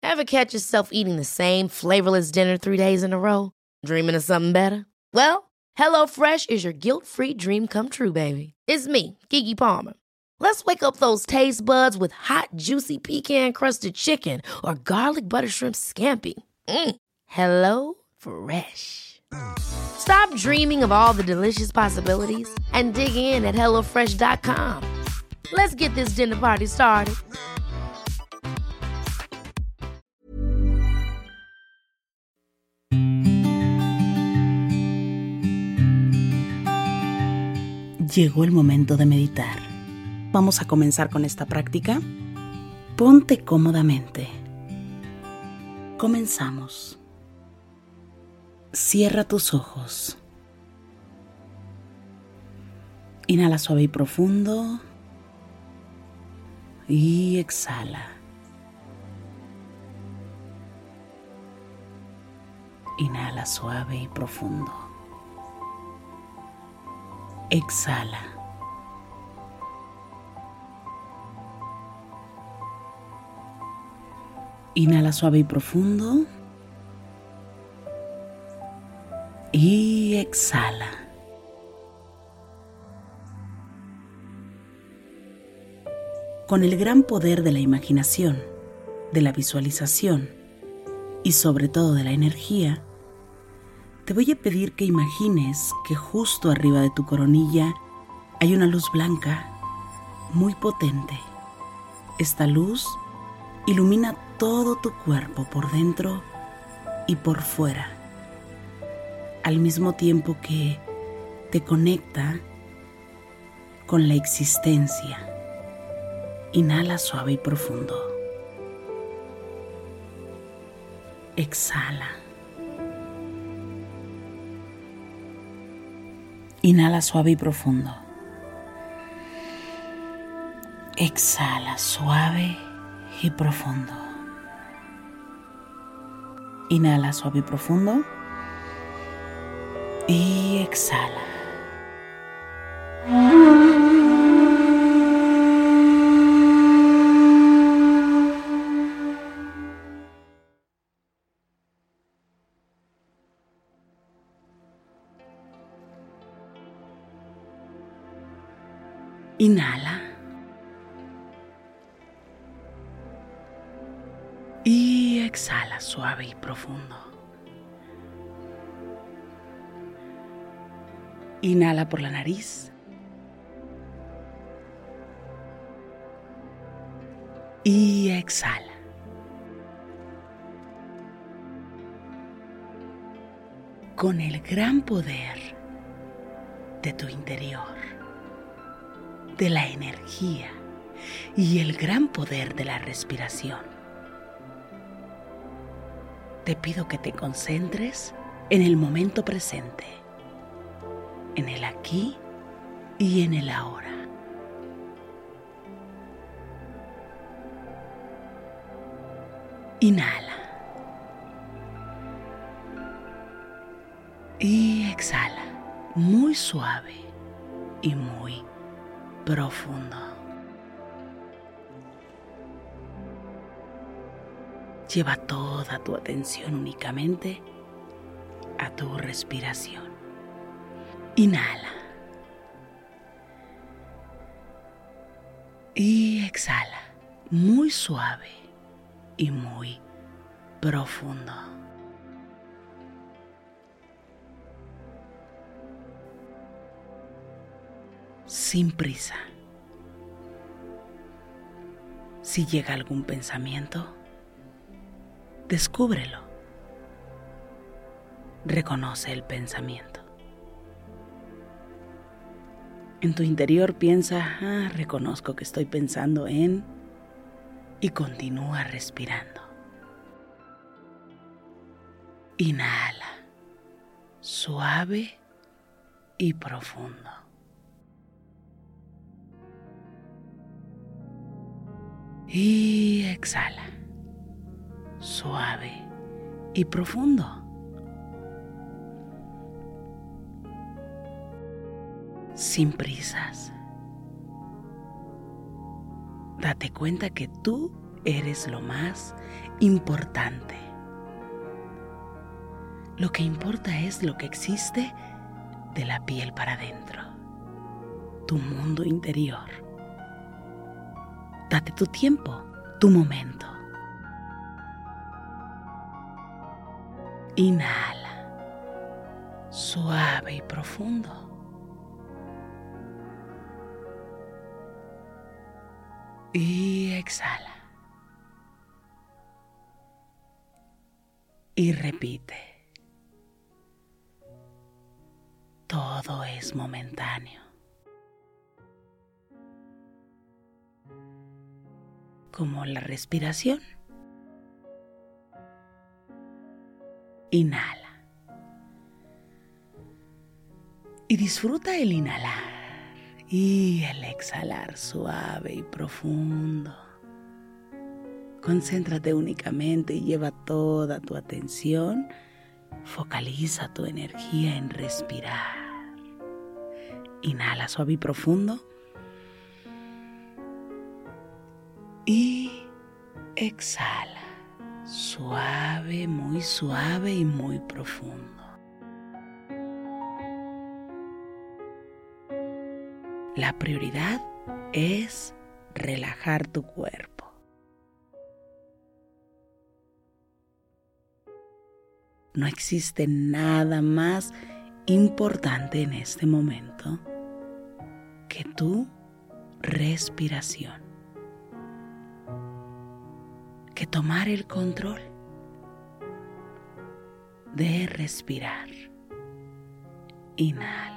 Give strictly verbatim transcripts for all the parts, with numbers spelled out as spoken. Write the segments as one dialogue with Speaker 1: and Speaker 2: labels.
Speaker 1: Ever catch yourself eating the same flavorless dinner three days in a row? Dreaming of something better? Well, HelloFresh is your guilt-free dream come true, baby. It's me, Keke Palmer. Let's wake up those taste buds with hot, juicy pecan-crusted chicken or garlic butter shrimp scampi. Mm. Hello Fresh. Stop dreaming of all the delicious possibilities and dig in at hello fresh dot com. Let's get this dinner party started.
Speaker 2: Llegó el momento de meditar. Vamos a comenzar con esta práctica. Ponte cómodamente. Comenzamos. Cierra tus ojos. Inhala suave y profundo. Y exhala. Inhala suave y profundo. Exhala. Inhala suave y profundo. Y exhala. Con el gran poder de la imaginación, de la visualización y sobre todo de la energía, te voy a pedir que imagines que justo arriba de tu coronilla hay una luz blanca muy potente. Esta luz ilumina todo tu cuerpo por dentro y por fuera, al mismo tiempo que te conecta con la existencia. Inhala suave y profundo. Exhala. Inhala suave y profundo. Exhala suave y profundo. Inhala suave y profundo. Y exhala. Inhala. Y exhala suave y profundo. Inhala por la nariz. Y exhala. Con el gran poder de tu interior, de la energía y el gran poder de la respiración, te pido que te concentres en el momento presente, en el aquí y en el ahora. Inhala. Y exhala, muy suave y muy profundo. Lleva toda tu atención únicamente a tu respiración. Inhala. Y exhala, muy suave y muy profundo. Sin prisa. Si llega algún pensamiento, descúbrelo. Reconoce el pensamiento. En tu interior piensa, ah, reconozco que estoy pensando en... y continúa respirando. Inhala, suave y profundo. Y exhala, suave y profundo. Sin prisas. Date cuenta que tú eres lo más importante. Lo que importa es lo que existe de la piel para adentro, tu mundo interior. Date tu tiempo, tu momento. Inhala, suave y profundo. Y exhala. Y repite. Todo es momentáneo. Como la respiración. Inhala. Y disfruta el inhalar y el exhalar suave y profundo. Concéntrate únicamente y lleva toda tu atención. Focaliza tu energía en respirar. Inhala suave y profundo. Y exhala. Suave, muy suave y muy profundo. La prioridad es relajar tu cuerpo. No existe nada más importante en este momento que tu respiración, que tomar el control de respirar. Inhala.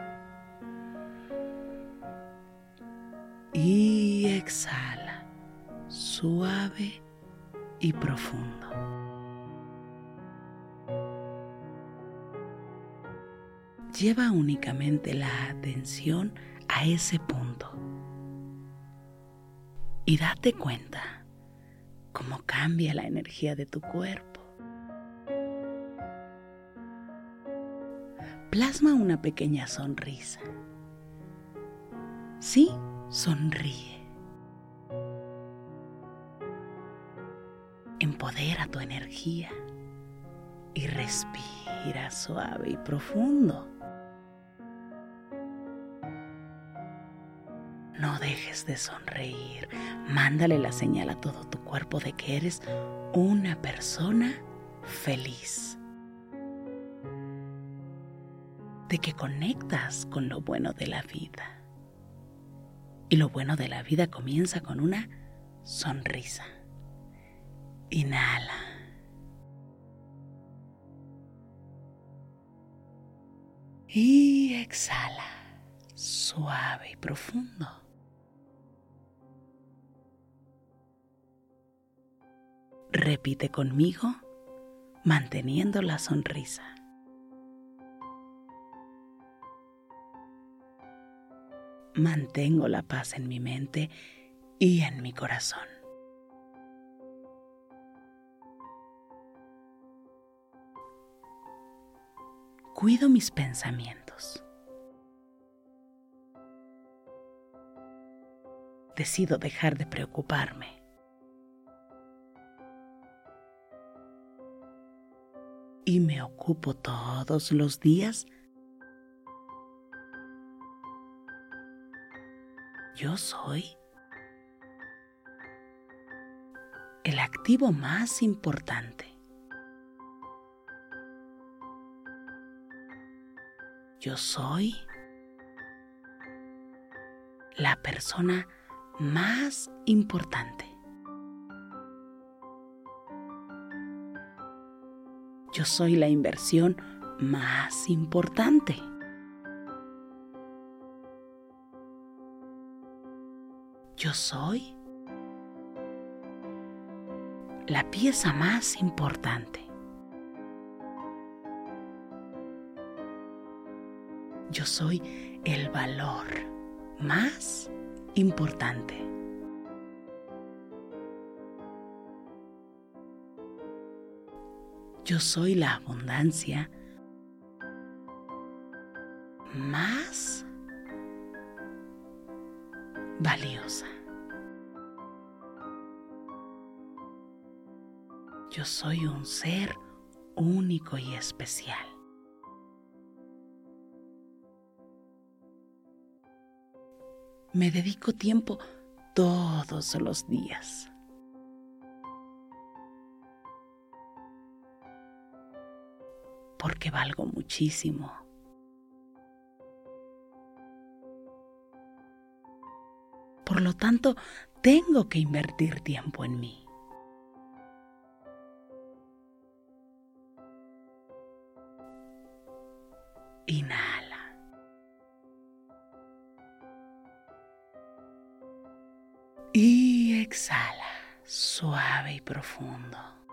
Speaker 2: Y exhala, suave y profundo. Lleva únicamente la atención a ese punto y date cuenta cómo cambia la energía de tu cuerpo. Plasma una pequeña sonrisa. Sí, sonríe. Empodera tu energía y respira suave y profundo. No dejes de sonreír. Mándale la señal a todo tu cuerpo de que eres una persona feliz. De que conectas con lo bueno de la vida. Y lo bueno de la vida comienza con una sonrisa. Inhala. Y exhala, suave y profundo. Repite conmigo, manteniendo la sonrisa. Mantengo la paz en mi mente y en mi corazón. Cuido mis pensamientos. Decido dejar de preocuparme. Y me ocupo todos los días. Yo soy el activo más importante. Yo soy la persona más importante. Yo soy la inversión más importante. Yo soy la pieza más importante. Yo soy el valor más importante. Yo soy la abundancia más valiosa. yo soy un ser único y especial. Me dedico tiempo todos los días. Porque valgo muchísimo. Por lo tanto, tengo que invertir tiempo en mí. Inhala. Y exhala, suave y profundo.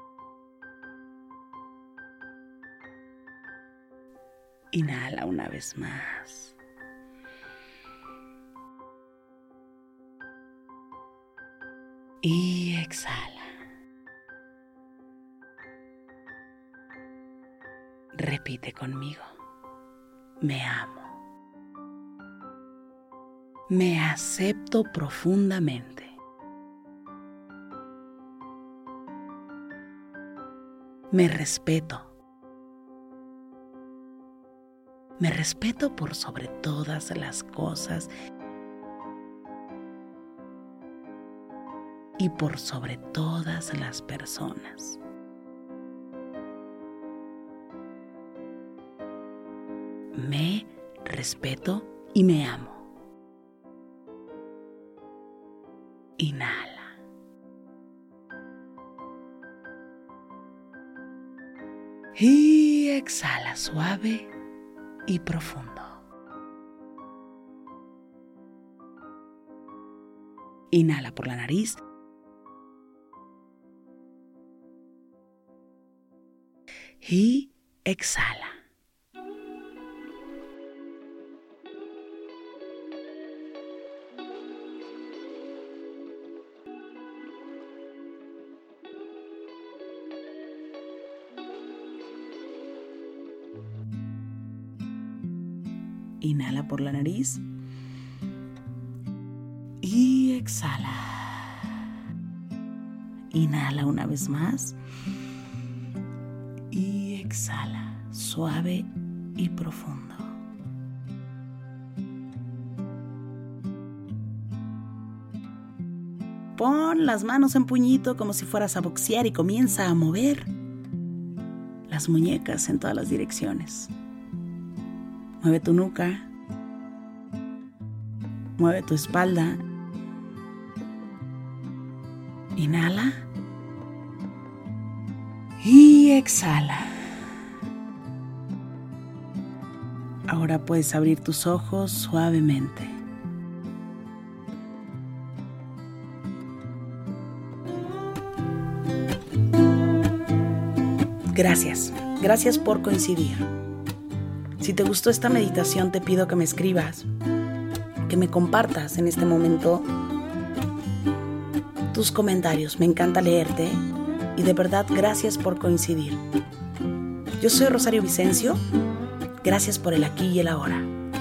Speaker 2: Inhala una vez más. Y exhala. Repite conmigo. Me amo. Me acepto profundamente. Me respeto. Me respeto por sobre todas las cosas y por sobre todas las personas. Me respeto y me amo. Inhala. Y exhala suave y profundo. Inhala por la nariz. Y exhala. Inhala por la nariz y exhala. Inhala una vez más y exhala, suave y profundo. Pon las manos en puñito como si fueras a boxear y comienza a mover las muñecas en todas las direcciones. Mueve tu nuca, mueve tu espalda. Inhala y exhala. Ahora puedes abrir tus ojos suavemente. Gracias, gracias por coincidir. Si te gustó esta meditación, te pido que me escribas, que me compartas en este momento tus comentarios. Me encanta leerte y de verdad gracias por coincidir. Yo soy Rosario Vicencio. Gracias por el aquí y el ahora.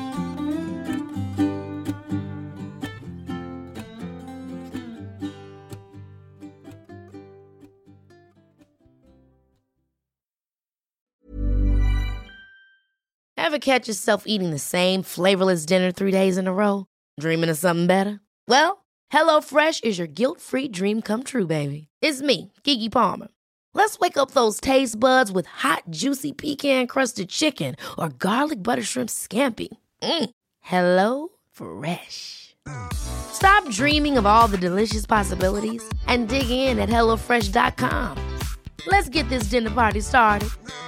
Speaker 1: Ever catch yourself eating the same flavorless dinner three days in a row? Dreaming of something better? Well, HelloFresh is your guilt-free dream come true, baby. It's me, Keke Palmer. Let's wake up those taste buds with hot, juicy pecan-crusted chicken or garlic butter shrimp scampi. Mm. Hello Fresh. Stop dreaming of all the delicious possibilities and dig in at hello fresh dot com. Let's get this dinner party started.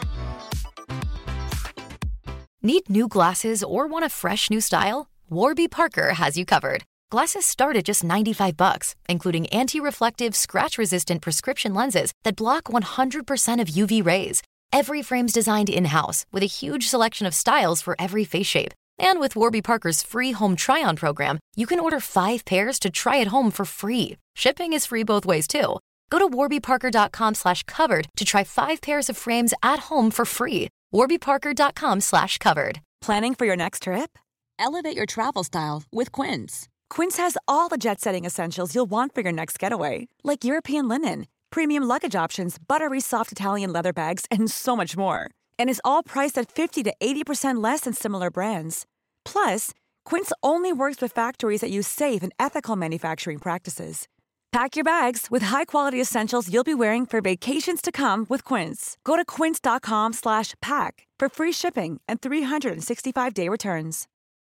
Speaker 3: Need new glasses or want a fresh new style? Warby Parker has you covered. Glasses start at just ninety-five bucks, including anti-reflective, scratch-resistant prescription lenses that block one hundred percent of U V rays. Every frame's designed in-house with a huge selection of styles for every face shape. And with Warby Parker's free home try-on program, you can order five pairs to try at home for free. Shipping is free both ways, too. Go to warby parker dot com slash covered to try five pairs of frames at home for free. warby parker dot com slash covered.
Speaker 4: Planning for your next trip? Elevate your travel style with Quince. Quince has all the jet-setting essentials you'll want for your next getaway, like European linen, premium luggage options, buttery soft Italian leather bags, and so much more. And is all priced at fifty to eighty percent less than similar brands. Plus, Quince only works with factories that use safe and ethical manufacturing practices. Pack your bags with high-quality essentials you'll be wearing for vacations to come with Quince. Go to quince.com slash pack for free shipping and three sixty-five day returns.